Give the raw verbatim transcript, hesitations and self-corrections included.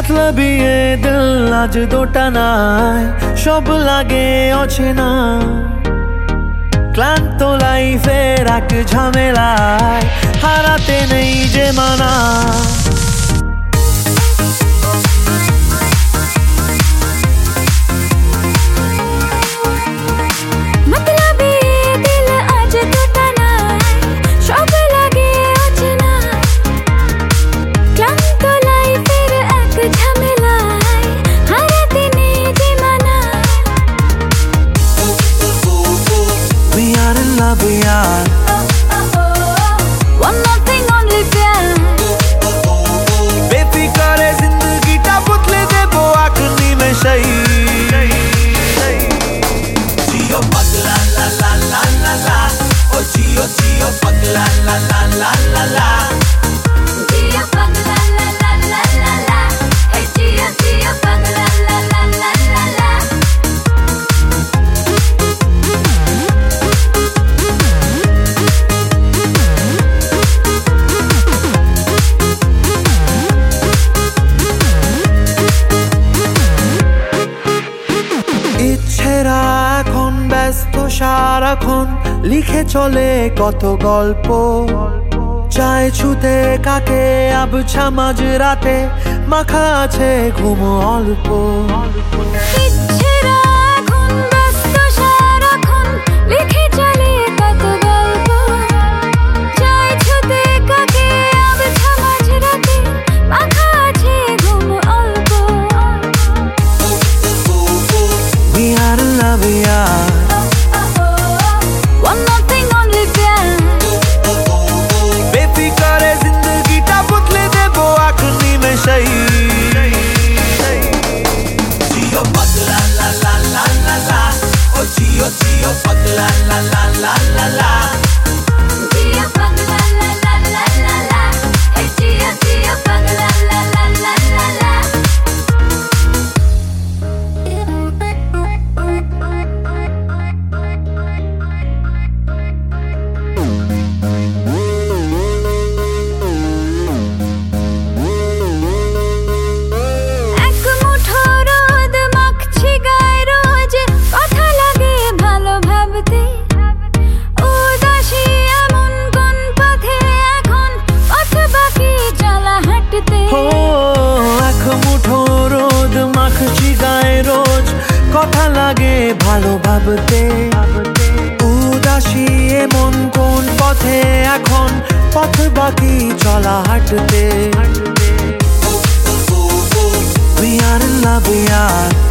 मतलब ये दिल आज দুটা নাই, সব লাগে অচেনা। ক্লান্ত লাইফের এক ঝামেলায় হারাতে নেই যে মানা। प्यार One more thing only प्यार बेफिक्र है जिंदगी टा बदले दे वो आखिरी में सही। जियो पगला ला ला ला ला ला, ओ जियो जियो पगला ला ला ला ला ला, जियो पगला ला ला ला ला ला, ए जियो जियो पगला ला ला ला ला ला। ইচ্ছেরা এখন ব্যস্ত সারাক্ষণ, লিখে চলে কত গল্প। চায় ছুতে কাকে আবছা মাঝ রাতে, মাখা আছে ঘুম অল্প। ইচ্ছেরা এখন ব্যস্ত সারাক্ষণ, লিখে চলে কত গল্প। চায় ছুতে কাকে আবছা মাঝ রাতে, মাখা আছে ঘুম অল্প। We are in love, we are. One more thing only प्यार बेफिक्र है जिंदगी टा बदले दे वो आखिरी में सही। जियो पगला ला ला ला ला ला, ओ जियो जियो पगला ला ला ला ला ला, जियो पगला ला ला ला ला ला, ए जियो जियो पगला ला ला ला ला ला। কথা লাগে ভালো ভাবতে, উদাসী এমন কোন পথে এখন, পথ বাকি চলা হাঁটতে। We are in love, we are.